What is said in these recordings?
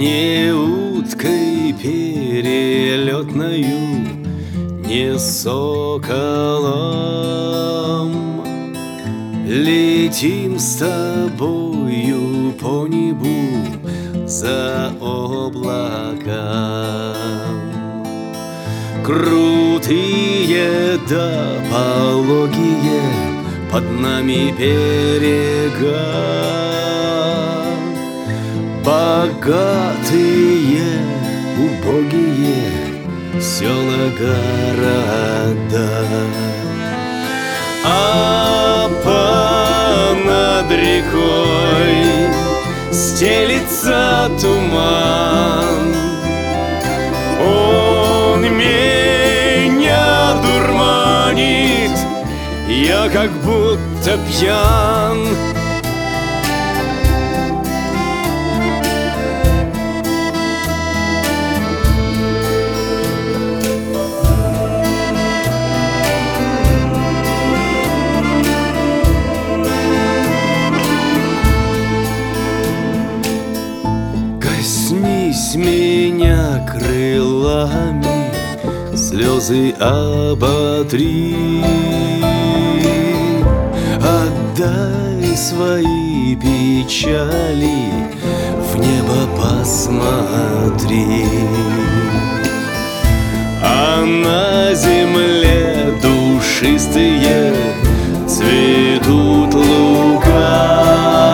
Не уткой перелетною, не соколом летим с тобою по небу за облаком. Крутые да пологие под нами берега, богатые, убогие села, города. А понад рекой стелится туман, он меня дурманит, я как будто пьян. Коснись меня крылами, слезы оботри, отдай свои печали, в небо посмотри. А на земле душистые цветут луга,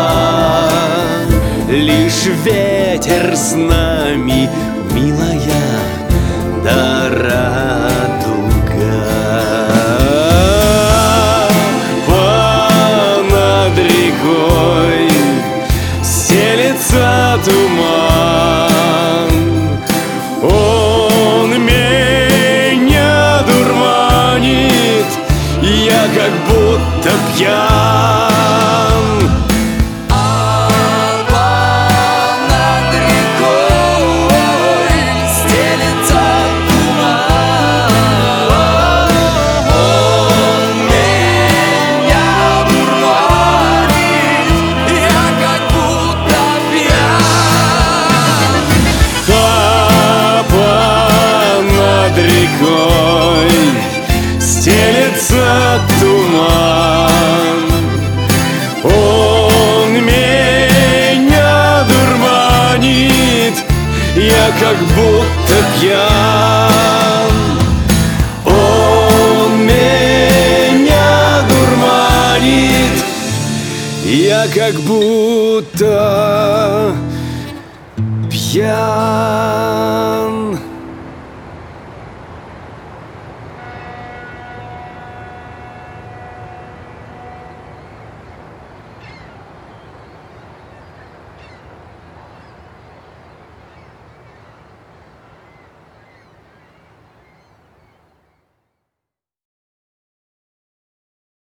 лишь ветер с нами, милая, да радуга. Понад рекой стелется туман, он меня дурманит, я как будто пьян. Стелется туман, он меня дурманит, я как будто пьян. Он меня дурманит, я как будто пьян.